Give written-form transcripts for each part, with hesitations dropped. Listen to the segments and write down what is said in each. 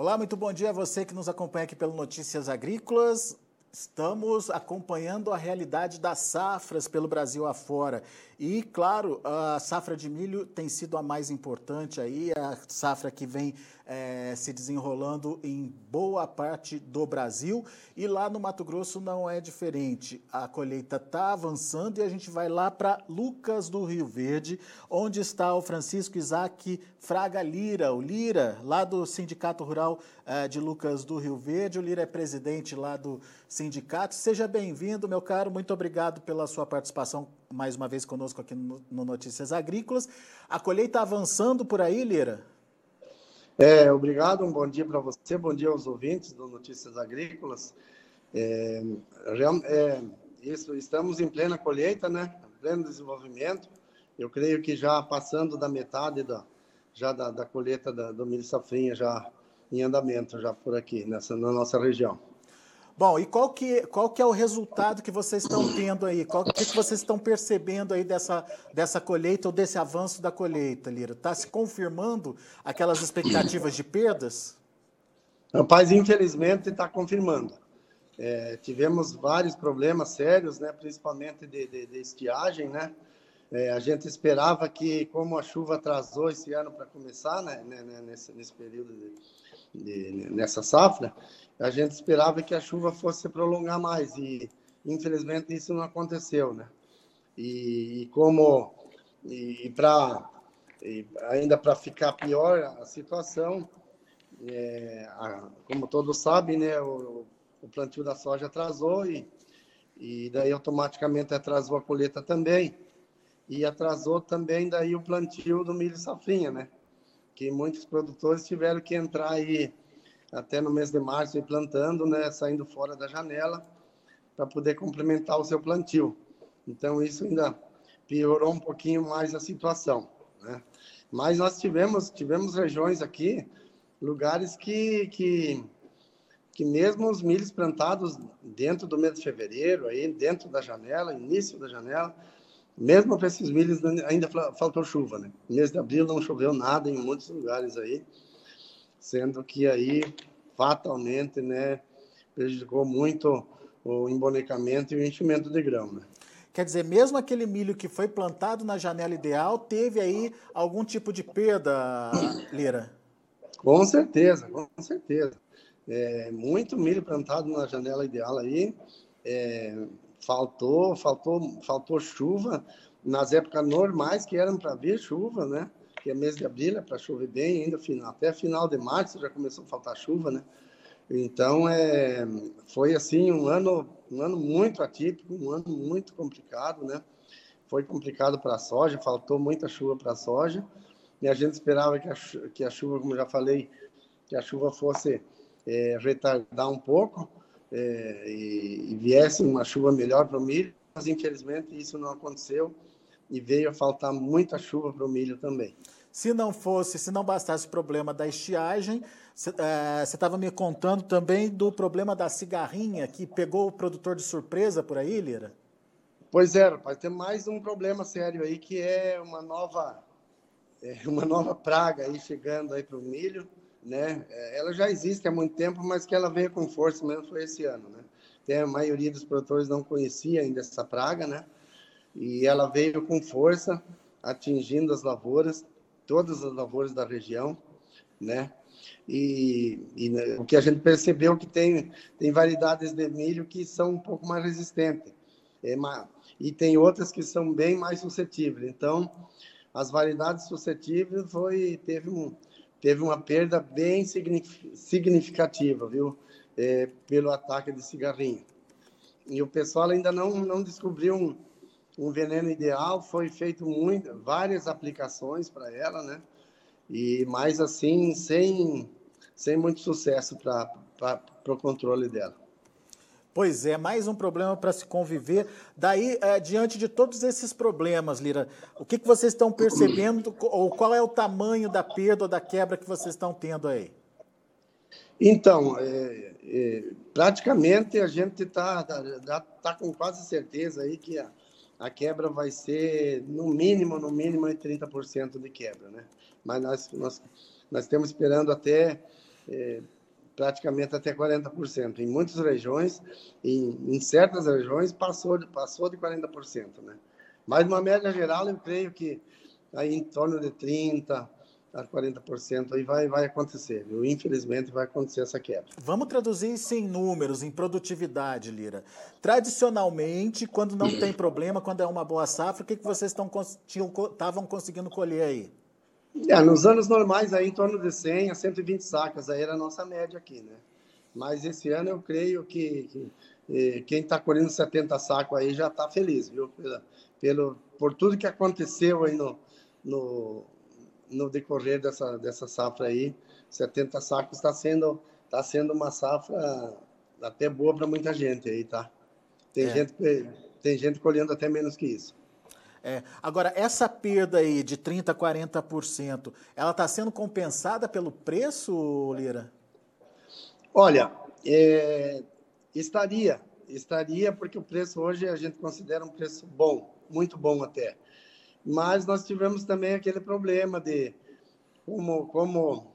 Olá, muito bom dia a você que nos acompanha aqui pelo Notícias Agrícolas. Estamos acompanhando a realidade das safras pelo Brasil afora. E, claro, a safra de milho tem sido a mais importante aí, a safra que vem se desenrolando em boa parte do Brasil. E lá no Mato Grosso não é diferente. A colheita está avançando e a gente vai lá para Lucas do Rio Verde, onde está o Francisco Isaac Fraga Lira, o Lira, lá do Sindicato Rural de Lucas do Rio Verde. O Lira é presidente lá do sindicato. Seja bem-vindo, meu caro. Muito obrigado pela sua participação mais uma vez conosco aqui no Notícias Agrícolas. A colheita avançando por aí, Lira? Obrigado, um bom dia para você, bom dia aos ouvintes do Notícias Agrícolas. Estamos em plena colheita, né? Em pleno desenvolvimento. Eu creio que já passando da metade da colheita do milho safrinha já em andamento, já por aqui, na nossa região. Bom, e qual que é o resultado que vocês estão tendo aí? O que vocês estão percebendo aí dessa colheita ou desse avanço da colheita, Lira? Está se confirmando aquelas expectativas de perdas? Rapaz, infelizmente está confirmando. Tivemos vários problemas sérios, né, principalmente de estiagem, né? A gente esperava que, como a chuva atrasou esse ano para começar, né, nesse período nessa safra, a gente esperava que a chuva fosse se prolongar mais e, infelizmente, isso não aconteceu, né? Ainda para ficar pior a situação, como todos sabem, né, o plantio da soja atrasou e daí automaticamente atrasou a colheita também e atrasou também daí o plantio do milho safrinha, né? Que muitos produtores tiveram que entrar aí até no mês de março e plantando, né, saindo fora da janela para poder complementar o seu plantio. Então isso ainda piorou um pouquinho mais a situação, né? Mas nós tivemos regiões aqui, lugares que mesmo os milhos plantados dentro do mês de fevereiro, aí dentro da janela, início da janela, mesmo para esses milhos ainda faltou chuva, né? No mês de abril não choveu nada em muitos lugares aí, sendo que aí fatalmente, né, prejudicou muito o embonecamento e o enchimento de grão, né? Quer dizer, mesmo aquele milho que foi plantado na janela ideal, teve aí algum tipo de perda, Lira? Com certeza, com certeza. Muito milho plantado na janela ideal aí, faltou chuva nas épocas normais que eram para vir chuva, né? Que é mês de abril, é para chover bem, ainda até final de março já começou a faltar chuva, né? Então, foi assim um ano muito atípico, um ano muito complicado, né? Foi complicado para a soja, faltou muita chuva para a soja, e a gente esperava que a chuva, como já falei, que a chuva fosse retardar um pouco e viesse uma chuva melhor para o milho, mas infelizmente isso não aconteceu e veio a faltar muita chuva para o milho também. Se não bastasse o problema da estiagem, você estava me contando também do problema da cigarrinha, que pegou o produtor de surpresa por aí, Lira? Pois é, rapaz, tem mais um problema sério aí, que é uma nova praga aí chegando aí para o milho, né? Ela já existe há muito tempo, mas que ela veio com força mesmo foi esse ano, né? A maioria dos produtores não conhecia ainda essa praga, né? E ela veio com força, atingindo as lavouras, todas as lavouras da região, né? Né, o que a gente percebeu que tem variedades de milho que são um pouco mais resistentes, e tem outras que são bem mais suscetíveis. Então, as variedades suscetíveis teve uma perda bem significativa, viu? Pelo ataque de cigarrinha. E o pessoal ainda não descobriu um veneno ideal, foi feito várias aplicações para ela, né? Mas assim, sem muito sucesso para o controle dela. Pois é, mais um problema para se conviver. Daí, diante de todos esses problemas, Lira, o que vocês estão percebendo, ou qual é o tamanho da perda ou da quebra que vocês estão tendo aí? Então, praticamente a gente tá com quase certeza aí que a quebra vai ser, no mínimo, 30% de quebra, né? Mas nós estamos esperando até praticamente até 40%. Em muitas regiões, em certas regiões, passou de 40%, né? Mas, uma média geral, eu creio que aí em torno de 30% a 40% aí vai acontecer, viu? Infelizmente, vai acontecer essa quebra. Vamos traduzir isso em números, em produtividade, Lira. Tradicionalmente, quando não tem problema, quando é uma boa safra, o que vocês estavam conseguindo colher aí? Nos anos normais, aí em torno de 100 a 120 sacas, aí era a nossa média aqui, né? Mas esse ano eu creio que quem está colhendo 70 sacos aí já está feliz, viu? Por tudo que aconteceu aí no decorrer dessa safra aí, 70 sacos tá sendo uma safra até boa para muita gente aí, tá? É. Tem gente colhendo até menos que isso. Agora, essa perda aí de 30% a 40%, ela está sendo compensada pelo preço, Lira? Olha, estaria porque o preço hoje a gente considera um preço bom, muito bom até. Mas nós tivemos também aquele problema de como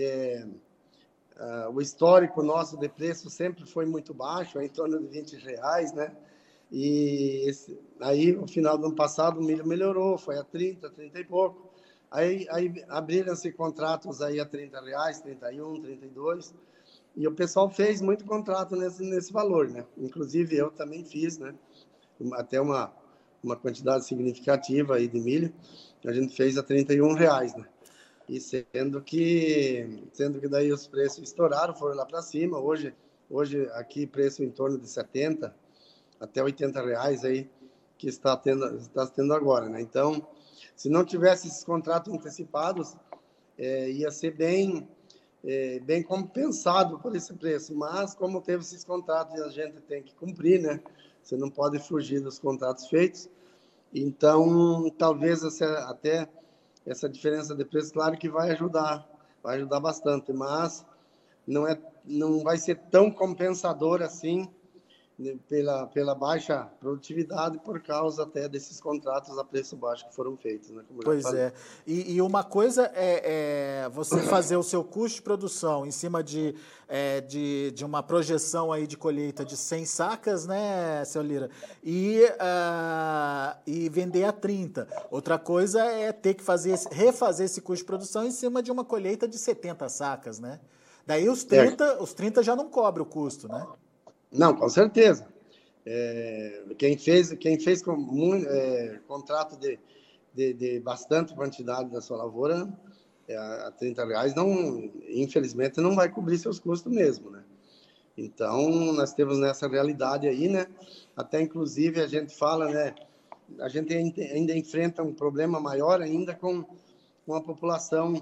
o histórico nosso de preço sempre foi muito baixo, em torno de R$ 20, né? E aí, no final do ano passado, o milho melhorou, foi a 30, 30 e pouco. Aí abriram-se contratos aí a R$ 30, 31, 32. E o pessoal fez muito contrato nesse valor, né? Inclusive, eu também fiz, né? Até uma quantidade significativa aí de milho. A gente fez a R$ 31, né? E sendo que daí os preços estouraram, foram lá para cima. Hoje aqui preço em torno de 70 até R$ 80 aí que está tendo agora, né? Então, se não tivesse esses contratos antecipados, ia ser bem compensado por esse preço. Mas como teve esses contratos e a gente tem que cumprir, né? Você não pode fugir dos contratos feitos. Então, talvez até essa diferença de preço, claro que vai ajudar bastante, mas não vai ser tão compensador assim, né, pela baixa produtividade, por causa até desses contratos a preço baixo que foram feitos, né, como eu já Pois falei. é. E uma coisa é você fazer o seu custo de produção em cima de uma projeção aí de colheita de 100 sacas, né, seu Lira? E vender a 30. Outra coisa é ter que refazer esse custo de produção em cima de uma colheita de 70 sacas, né? Daí os 30 já não cobre o custo, né? Não, com certeza. Quem fez contrato de bastante quantidade da sua lavoura, a R$ 30, infelizmente, não vai cobrir seus custos mesmo, né? Então, nós temos nessa realidade aí, né? Até, inclusive, a gente fala, né? A gente ainda enfrenta um problema maior ainda com a população,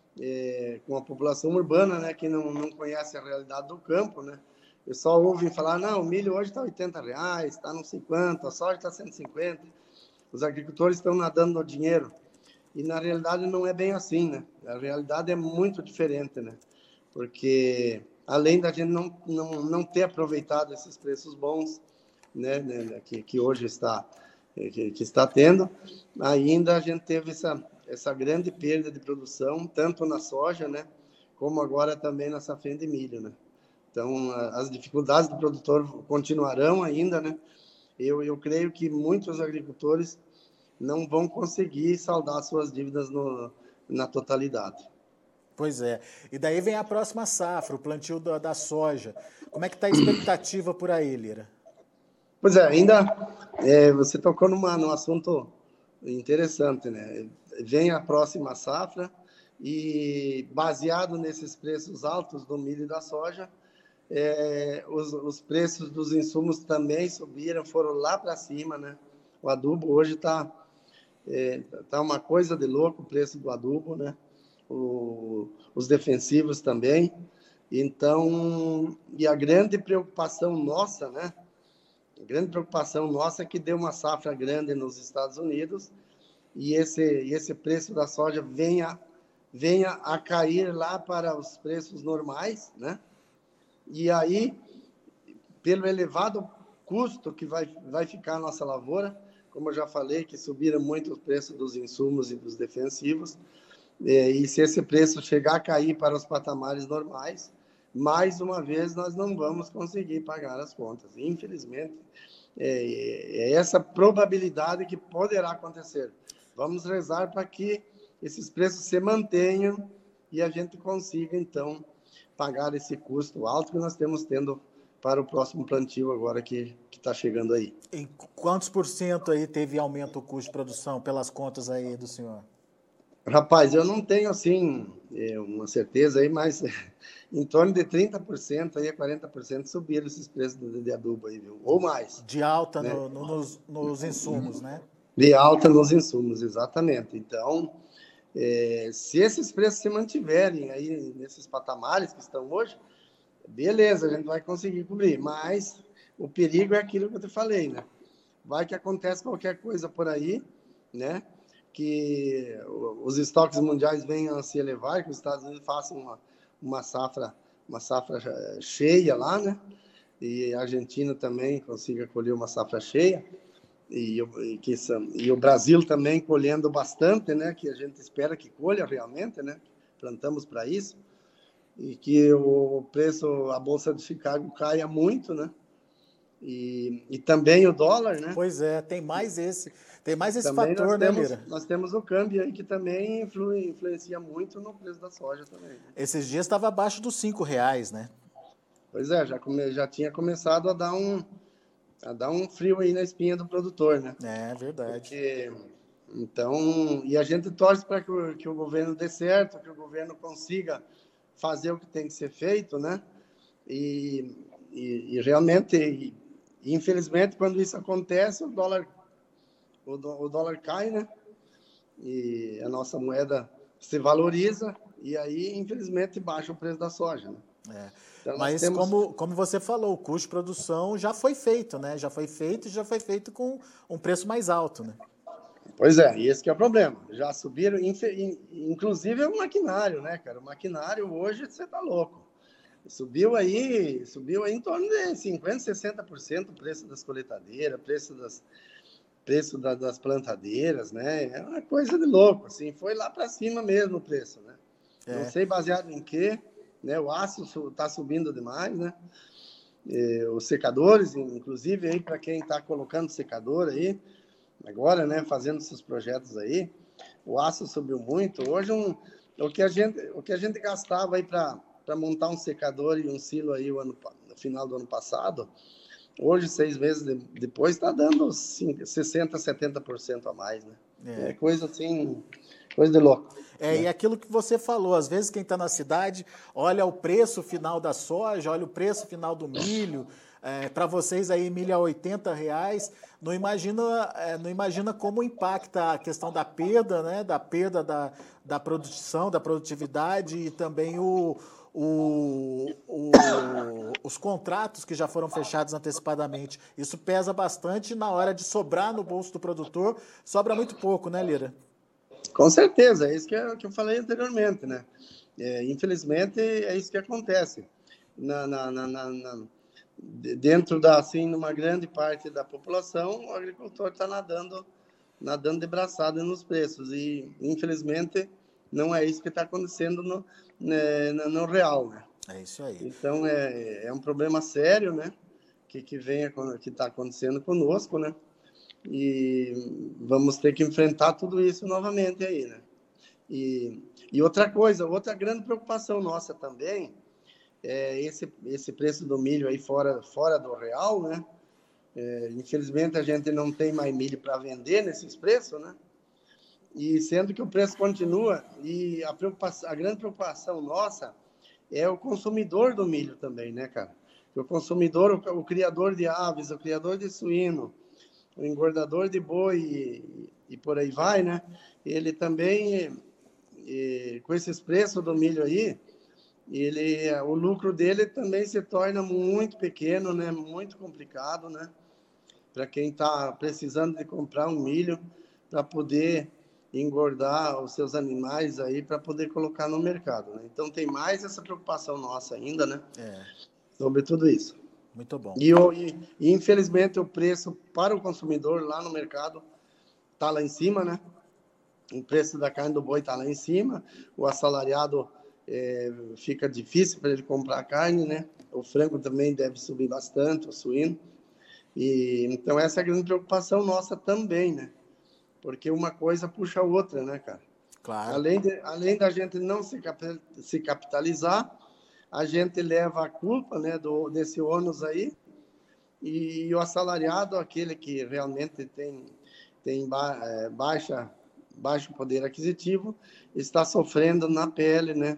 urbana, né? Que não conhece a realidade do campo, né? O pessoal ouve falar, não, o milho hoje está R$ 80, está nos 50, a soja está 150. Os agricultores estão nadando no dinheiro. E, na realidade, não é bem assim, né? A realidade é muito diferente, né? Porque, além da gente não ter aproveitado esses preços bons, né, que hoje que está tendo, ainda a gente teve essa grande perda de produção, tanto na soja, né, como agora também na safrinha de milho, né? Então, as dificuldades do produtor continuarão ainda, né? Eu creio que muitos agricultores não vão conseguir saldar suas dívidas na totalidade. Pois é. E daí vem a próxima safra, o plantio da soja. Como é que está a expectativa por aí, Lira? Pois é, ainda você tocou num assunto interessante, né? Vem a próxima safra e, baseado nesses preços altos do milho e da soja, os preços dos insumos também subiram, foram lá para cima, né? O adubo hoje está uma coisa de louco, o preço do adubo, né? Os defensivos também. Então, e a grande preocupação nossa, né? A grande preocupação nossa é que deu uma safra grande nos Estados Unidos e esse preço da soja venha a cair lá para os preços normais, né? E aí, pelo elevado custo que vai ficar a nossa lavoura, como eu já falei, que subiram muito o preço dos insumos e dos defensivos, e se esse preço chegar a cair para os patamares normais, mais uma vez nós não vamos conseguir pagar as contas. Infelizmente, é essa probabilidade que poderá acontecer. Vamos rezar para que esses preços se mantenham e a gente consiga, então, pagar esse custo alto que nós estamos tendo para o próximo plantio agora que está chegando aí. Em quantos por cento aí teve aumento o custo de produção pelas contas aí do senhor? Rapaz, eu não tenho, assim, uma certeza aí, mas em torno de 30% aí a 40% subiram esses preços de adubo aí, viu? Ou mais. De alta Né? nos insumos, né? De alta nos insumos, exatamente. Então, se esses preços se mantiverem aí nesses patamares que estão hoje, beleza, a gente vai conseguir cobrir. Mas o perigo é aquilo que eu te falei, né? Vai que acontece qualquer coisa por aí, né? Que os estoques mundiais venham a se elevar, que os Estados Unidos façam uma safra cheia lá, né? E a Argentina também consiga colher uma safra cheia. E o Brasil também colhendo bastante, né? Que a gente espera que colha realmente, né? Plantamos para isso. E que o preço, a Bolsa de Chicago caia muito, né? E também o dólar, né? Pois é, tem mais esse Também fator, né, Lira? nós temos o câmbio aí que também influencia muito no preço da soja também. Né? Esses dias estava abaixo dos R$ 5, né? Pois é, já tinha começado a dar um frio aí na espinha do produtor, né? É verdade. Porque, então, e a gente torce para que o governo dê certo, que o governo consiga fazer o que tem que ser feito, né? E realmente, infelizmente, quando isso acontece, o dólar cai, né? E a nossa moeda se valoriza e aí, infelizmente, baixa o preço da soja, né? Então, Mas como você falou, o custo de produção já foi feito, né? Já foi feito com um preço mais alto, né? Pois é, e esse que é o problema. Já subiram, inclusive o maquinário, né, cara? O maquinário hoje, você tá louco. Subiu aí em torno de 50%, 60% o preço das coletadeiras, preço das plantadeiras, né? É uma coisa de louco, assim, foi lá para cima mesmo o preço, né? Não sei baseado em quê, né? O aço está subindo demais, né? Os secadores, inclusive aí para quem está colocando secador aí, agora, né, fazendo seus projetos aí, o aço subiu muito. Hoje o que a gente gastava aí para montar um secador e um silo aí no final do ano passado, hoje, 6 meses depois, está dando 60%, 70% a mais, né? É coisa assim, coisa de louco. Né? E aquilo que você falou, às vezes quem está na cidade olha o preço final da soja, olha o preço final do milho, para vocês aí milho a R$ 80, não imagina como impacta a questão da perda, né? Da perda da produção, da produtividade e também os contratos que já foram fechados antecipadamente. Isso pesa bastante na hora de sobrar no bolso do produtor, sobra muito pouco, né, Lira? Com certeza, é isso que eu falei anteriormente, né? Infelizmente, é isso que acontece. Dentro assim, numa grande parte da população, o agricultor está nadando de braçada nos preços. E, infelizmente, não é isso que está acontecendo no real, né? É isso aí. Então, é um problema sério, né? Que está acontecendo conosco, né? E vamos ter que enfrentar tudo isso novamente aí, né? E outra coisa, outra grande preocupação nossa também é esse preço do milho aí fora do real, né? Infelizmente a gente não tem mais milho para vender nesses preços, né? E sendo que o preço continua, e a grande preocupação nossa é o consumidor do milho também, né, cara? O consumidor, o criador de aves, o criador de suíno, o engordador de boi e por aí vai, né? Ele também, com esses preços do milho aí, o lucro dele também se torna muito pequeno, né? Muito complicado, né? Para quem está precisando de comprar um milho para poder engordar os seus animais aí para poder colocar no mercado, né? Então tem mais essa preocupação nossa ainda, né? Sobre tudo isso. Muito bom. E infelizmente o preço para o consumidor lá no mercado está lá em cima, né? O preço da carne do boi está lá em cima, o assalariado fica difícil para ele comprar carne, né? O frango também deve subir bastante, o suíno. Então, essa é a grande preocupação nossa também, né? Porque uma coisa puxa a outra, né, cara? Claro. Além da gente não se capitalizar, a gente leva a culpa, né, desse ônus aí, e o assalariado, aquele que realmente tem baixo poder aquisitivo, está sofrendo na pele, né?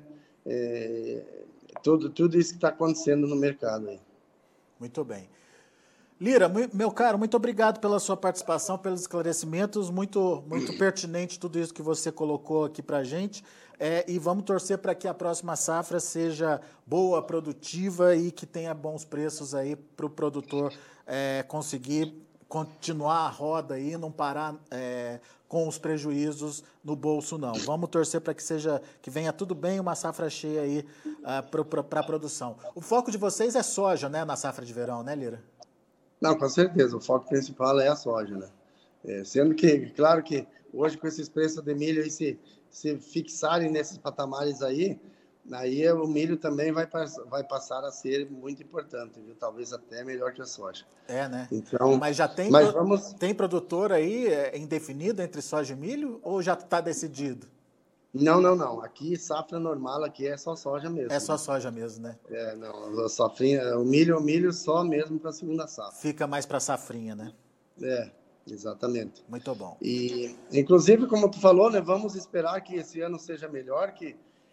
Tudo isso que está acontecendo no mercado aí. Muito bem. Lira, meu caro, muito obrigado pela sua participação, pelos esclarecimentos, muito pertinente tudo isso que você colocou aqui para a gente, e vamos torcer para que a próxima safra seja boa, produtiva e que tenha bons preços aí para o produtor conseguir continuar a roda aí, não parar com os prejuízos no bolso, não. Vamos torcer para que venha tudo bem, uma safra cheia aí para a produção. O foco de vocês é soja, né, na safra de verão, né, Lira? Não, com certeza, o foco principal é a soja, né? Sendo que, claro que hoje com esses preços de milho aí se fixarem nesses patamares aí o milho também vai passar a ser muito importante, viu? Talvez até melhor que a soja. Né? Então, mas já tem, tem produtor aí indefinido entre soja e milho ou já está decidido? Não. Aqui, safra normal, aqui é só soja mesmo. É só soja mesmo, né? Não, a safrinha, o milho só mesmo para a segunda safra. Fica mais para a safrinha, né? Exatamente. Muito bom. E, inclusive, como tu falou, né, vamos esperar que esse ano seja melhor, que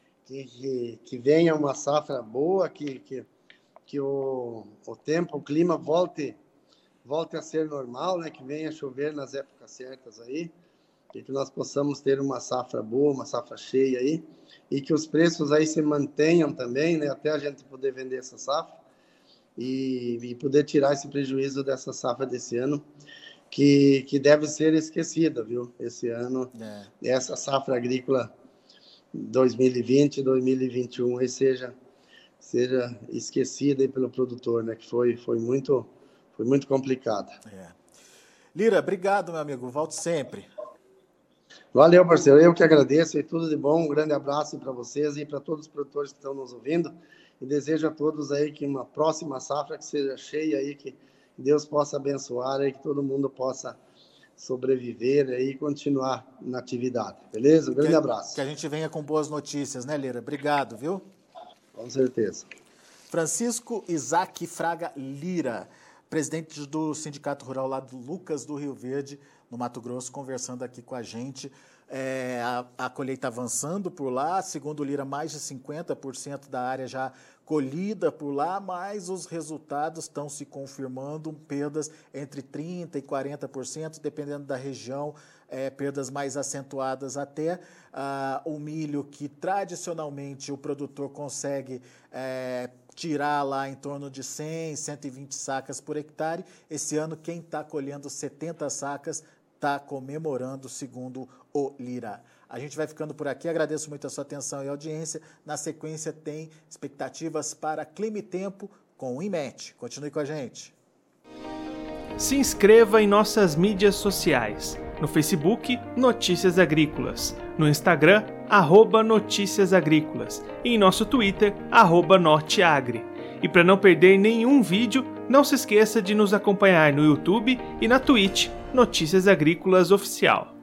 venha uma safra boa, que o tempo, o clima volte a ser normal, né, que venha chover nas épocas certas aí, e que nós possamos ter uma safra boa, uma safra cheia aí, e que os preços aí se mantenham também, né, até a gente poder vender essa safra e poder tirar esse prejuízo dessa safra desse ano, que deve ser esquecida, viu? Esse ano, essa safra agrícola 2020 e 2021 aí seja esquecida aí pelo produtor, né, que foi muito complicada. Lira, obrigado, meu amigo, volto sempre. Valeu, parceiro. Eu que agradeço e tudo de bom. Um grande abraço para vocês e para todos os produtores que estão nos ouvindo. E desejo a todos aí que uma próxima safra que seja cheia aí, que Deus possa abençoar e que todo mundo possa sobreviver aí e continuar na atividade. Beleza? Um grande abraço. Que a gente venha com boas notícias, né, Lira? Obrigado, viu? Com certeza. Francisco Isaac Fraga Lira, presidente do Sindicato Rural lá do Lucas do Rio Verde, no Mato Grosso, conversando aqui com a gente. A colheita avançando por lá, segundo o Lira, mais de 50% da área já colhida por lá, mas os resultados estão se confirmando, perdas entre 30% e 40%, dependendo da região, perdas mais acentuadas até. O milho, que tradicionalmente o produtor consegue tirar lá em torno de 100, 120 sacas por hectare, esse ano quem está colhendo 70 sacas está comemorando, segundo o Lira. A gente vai ficando por aqui, agradeço muito a sua atenção e audiência. Na sequência tem expectativas para Clima e Tempo com o INMET. Continue com a gente. Se inscreva em nossas mídias sociais. No Facebook, Notícias Agrícolas. No Instagram, @Notícias Agrícolas. E em nosso Twitter, @Norteagri. E para não perder nenhum vídeo, não se esqueça de nos acompanhar no YouTube e na Twitch, Notícias Agrícolas Oficial.